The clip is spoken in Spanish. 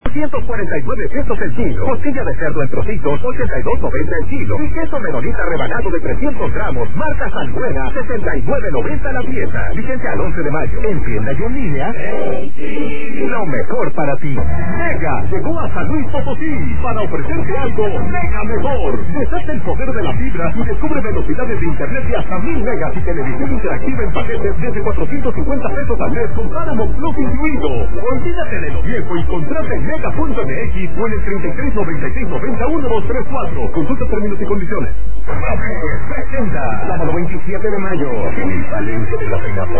149 pesos el kilo. Costilla de cerdo en trocitos, 82.90 el kilo. Y queso menonita rebanado de 300 gramos, marca San Buena, 69.90 la pieza. Vigente al 11 de mayo. En tienda y en línea. Lo mejor para ti. Mega llegó a San Luis Potosí para ofrecerte algo mega mejor. Deshace el poder de la fibra y descubre velocidades de internet de hasta 1000 megas y televisión interactiva en paquetes desde 450 pesos al mes con Paramount Plus incluido. Olvídate de lo viejo y contrata en Mega.mx o en el 3396901234. Consulta términos y condiciones. Presenta sábado 27 de mayo en el Palacio de la Reina.